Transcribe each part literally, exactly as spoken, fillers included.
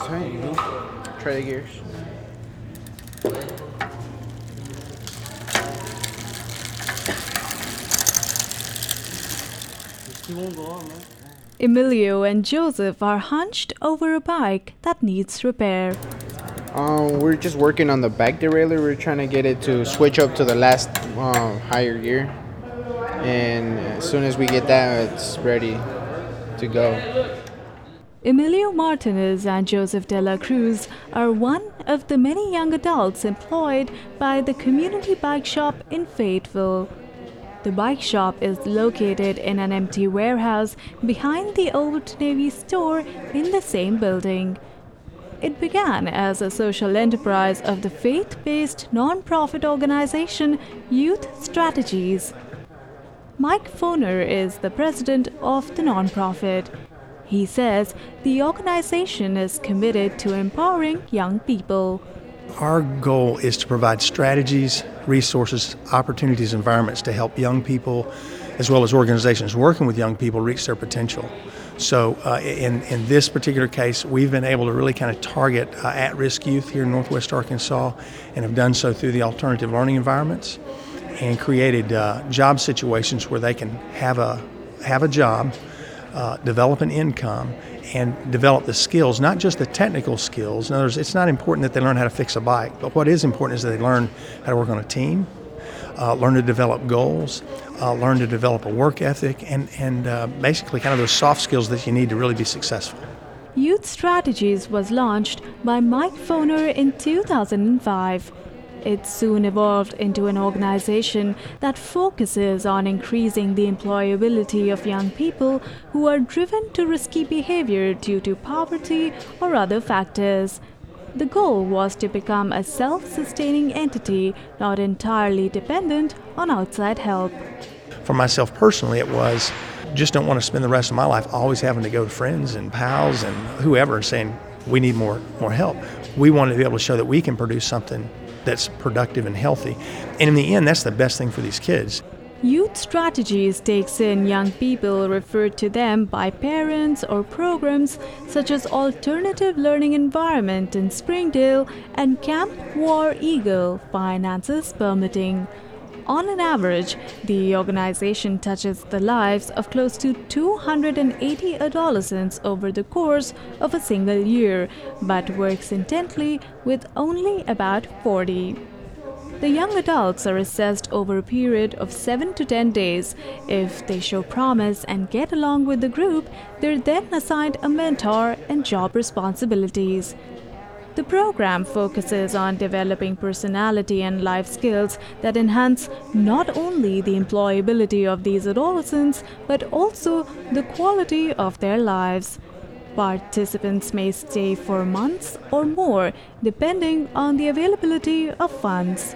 tight. Try the gears. Emilio and Joseph are hunched over a bike that needs repair. Um, we're just working on the back derailleur. We're trying to get it to switch up to the last uh, higher gear. And as soon as we get that, it's ready to go. Emilio Martinez and Joseph de la Cruz are one of the many young adults employed by the community bike shop in Fayetteville. The bike shop is located in an empty warehouse behind the Old Navy store in the same building. It began as a social enterprise of the faith-based non-profit organization Youth Strategies. Mike Foner is the president of the nonprofit. He says the organization is committed to empowering young people. Our goal is to provide strategies, resources, opportunities, environments to help young people, as well as organizations working with young people, reach their potential. So uh, in, in this particular case, we've been able to really kind of target uh, at-risk youth here in Northwest Arkansas, and have done so through the alternative learning environments, and created uh, job situations where they can have a have a job, uh, develop an income, and develop the skills, not just the technical skills. In other words, it's not important that they learn how to fix a bike, but what is important is that they learn how to work on a team, uh, learn to develop goals, uh, learn to develop a work ethic, and, and uh, basically kind of those soft skills that you need to really be successful. Youth Strategies was launched by Mike Foner in two thousand five. It soon evolved into an organization that focuses on increasing the employability of young people who are driven to risky behavior due to poverty or other factors. The goal was to become a self-sustaining entity, not entirely dependent on outside help. For myself personally, it was just don't want to spend the rest of my life always having to go to friends and pals and whoever and saying, we need more, more help. We want to be able to show that we can produce something that's productive and healthy. And in the end, that's the best thing for these kids. Youth Strategies takes in young people referred to them by parents or programs such as Alternative Learning Environment in Springdale and Camp War Eagle, finances permitting. On an average, the organization touches the lives of close to two hundred eighty adolescents over the course of a single year, but works intently with only about forty. The young adults are assessed over a period of seven to ten days. If they show promise and get along with the group, they're then assigned a mentor and job responsibilities. The program focuses on developing personality and life skills that enhance not only the employability of these adolescents, but also the quality of their lives. Participants may stay for months or more, depending on the availability of funds.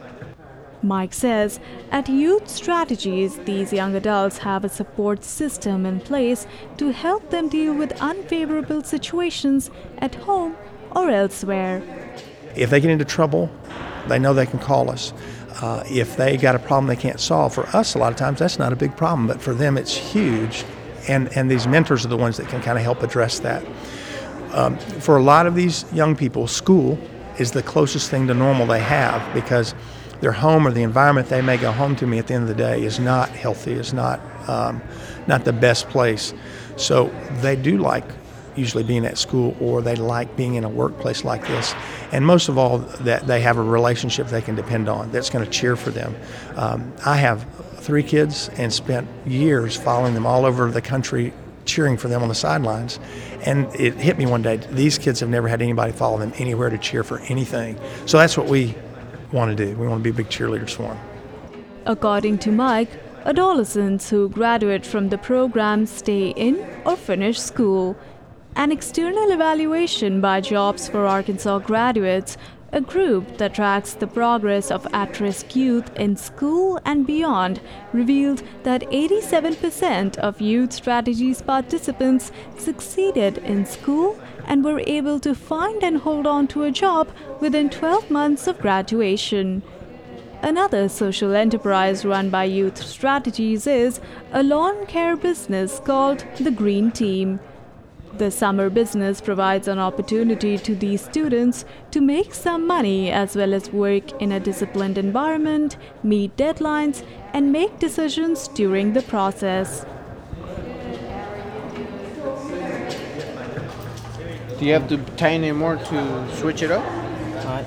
Mike says, at Youth Strategies, these young adults have a support system in place to help them deal with unfavorable situations at home or elsewhere. If they get into trouble, they know they can call us. Uh, if they got a problem they can't solve, for us a lot of times that's not a big problem, but for them it's huge. And, and these mentors are the ones that can kind of help address that. Um, for a lot of these young people, school is the closest thing to normal they have, because their home or the environment they may go home to me at the end of the day is not healthy, is not, um, not the best place. So they do like usually being at school, or they like being in a workplace like this. And most of all, that they have a relationship they can depend on that's going to cheer for them. Um, I have three kids and spent years following them all over the country, cheering for them on the sidelines. And it hit me one day, these kids have never had anybody follow them anywhere to cheer for anything. So that's what we want to do. We want to be big cheerleaders for them. According to Mike, adolescents who graduate from the program stay in or finish school. An external evaluation by Jobs for Arkansas Graduates, a group that tracks the progress of at-risk youth in school and beyond, revealed that eighty-seven percent of Youth Strategies participants succeeded in school and were able to find and hold on to a job within twelve months of graduation. Another social enterprise run by Youth Strategies is a lawn care business called the Green Team. The summer business provides an opportunity to these students to make some money as well as work in a disciplined environment, meet deadlines, and make decisions during the process. Do you have to tighten it more to switch it up? Alright.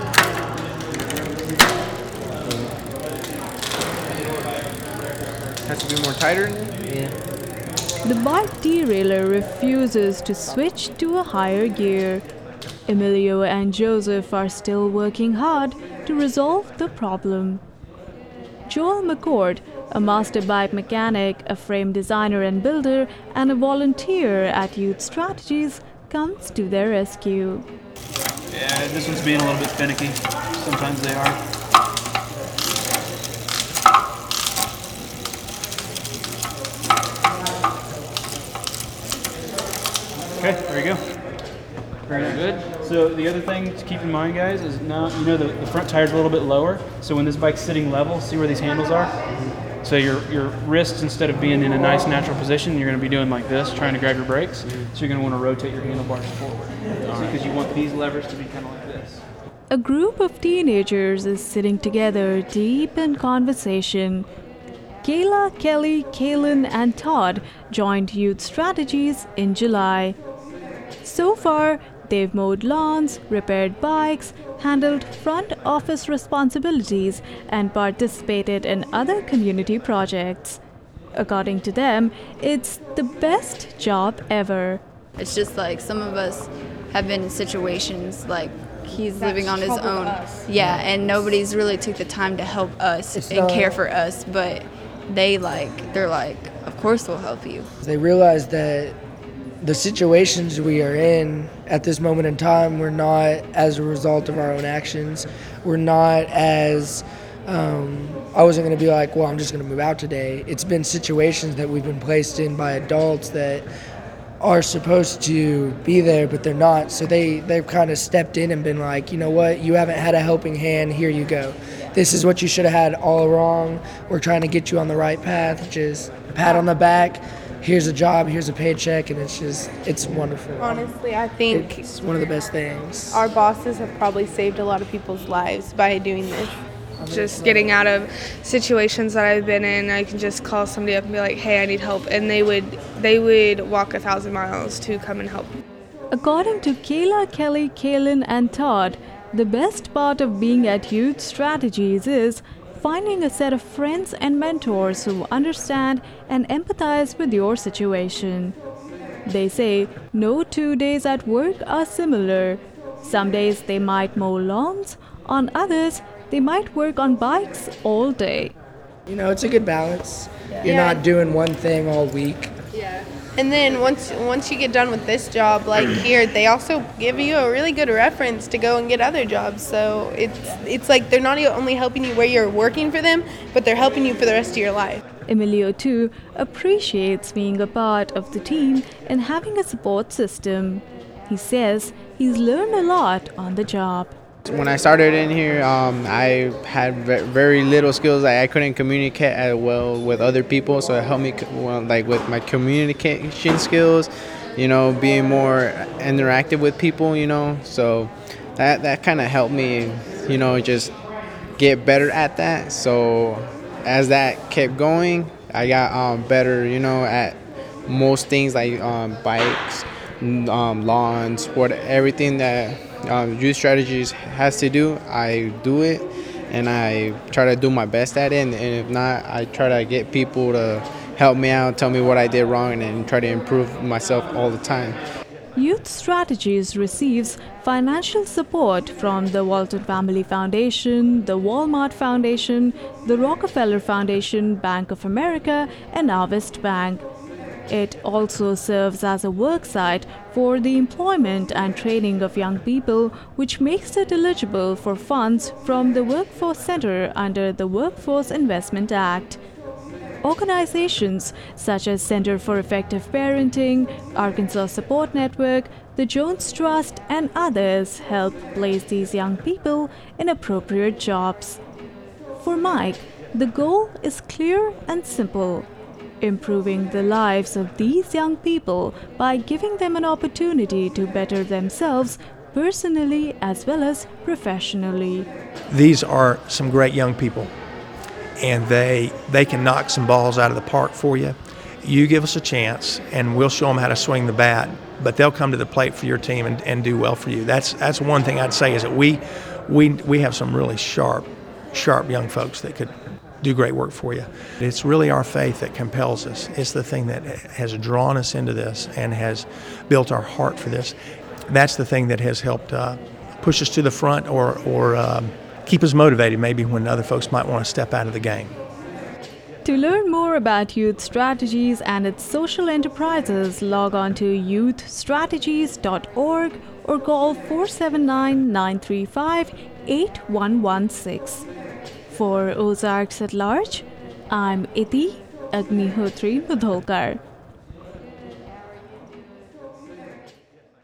Has to be more tighter? Yeah. The bike derailleur refuses to switch to a higher gear. Emilio and Joseph are still working hard to resolve the problem. Joel McCord, a master bike mechanic, a frame designer and builder, and a volunteer at Youth Strategies, comes to their rescue. Yeah, this one's being a little bit finicky. Sometimes they are. Okay, there you go. Very good. So the other thing to keep in mind, guys, is now, you know, the, the front tire's a little bit lower. So when this bike's sitting level, see where these handles are? So your your wrists, instead of being in a nice natural position, you're going to be doing like this, trying to grab your brakes. So you're going to want to rotate your handlebars forward. Because you want these levers to be kind of like this. A group of teenagers is sitting together deep in conversation. Kayla, Kelly, Kaylin, and Todd joined Youth Strategies in July. So far, they've mowed lawns, repaired bikes, handled front office responsibilities, and participated in other community projects. According to them, it's the best job ever. It's just like some of us have been in situations like he's That's living on his troubled own. us. Yeah, and nobody's really took the time to help us It's and not- care for us, but they like, they're like, of course we'll help you. They realize that the situations we are in at this moment in time, we're not as a result of our own actions. We're not as, um, I wasn't going to be like, well, I'm just going to move out today. It's been situations that we've been placed in by adults that are supposed to be there, but they're not. So they, they've kind of stepped in and been like, you know what, you haven't had a helping hand, here you go. This is what you should have had all along. We're trying to get you on the right path, which is a pat on the back. Here's a job, here's a paycheck, and it's just, it's wonderful. Honestly, I think It's one of the best things. our bosses have probably saved a lot of people's lives by doing this. Just getting out of situations that I've been in, I can just call somebody up and be like, hey, I need help. And they would they would walk a thousand miles to come and help. According to Kayla, Kelly, Kaylin, and Todd, the best part of being at Youth Strategies is finding a set of friends and mentors who understand and empathize with your situation. They say no two days at work are similar. Some days they might mow lawns, on others they might work on bikes all day. You know, it's a good balance. You're Yeah. not doing one thing all week. Yeah. And then once once you get done with this job, like here, they also give you a really good reference to go and get other jobs. So it's it's like they're not only helping you where you're working for them, but they're helping you for the rest of your life. Emilio, too, appreciates being a part of the team and having a support system. He says he's learned a lot on the job. When I started in here, um, I had ve- very little skills. I, I couldn't communicate as well with other people, so it helped me, co- well, like with my communication skills, you know, being more interactive with people, you know. So that that kind of helped me, you know, just get better at that. So as that kept going, I got um, better, you know, at most things like um, bikes, um, lawns, what everything that um, Youth Strategies has to do, I do it, and I try to do my best at it. And, and if not, I try to get people to help me out, tell me what I did wrong, and then try to improve myself all the time. Youth Strategies receives financial support from the Walton Family Foundation, the Walmart Foundation, the Rockefeller Foundation, Bank of America, and Harvest Bank. It also serves as a work site for the employment and training of young people, which makes it eligible for funds from the Workforce Center under the Workforce Investment Act. Organizations such as Center for Effective Parenting, Arkansas Support Network, the Jones Trust, and others help place these young people in appropriate jobs. For Mike, the goal is clear and simple: improving the lives of these young people by giving them an opportunity to better themselves personally as well as professionally. These are some great young people, and they they can knock some balls out of the park for you. You give us a chance, and we'll show them how to swing the bat, but they'll come to the plate for your team and, and do well for you. That's that's one thing I'd say is that we we we have some really sharp, sharp young folks that could do great work for you. It's really our faith that compels us. It's the thing that has drawn us into this and has built our heart for this. That's the thing that has helped uh, push us to the front or, or um, keep us motivated maybe when other folks might want to step out of the game. To learn more about Youth Strategies and its social enterprises, log on to youth strategies dot org or call four seven nine, nine three five, eight one one six. For Ozarks at Large, I'm Iti Agnihotri Mudholkar.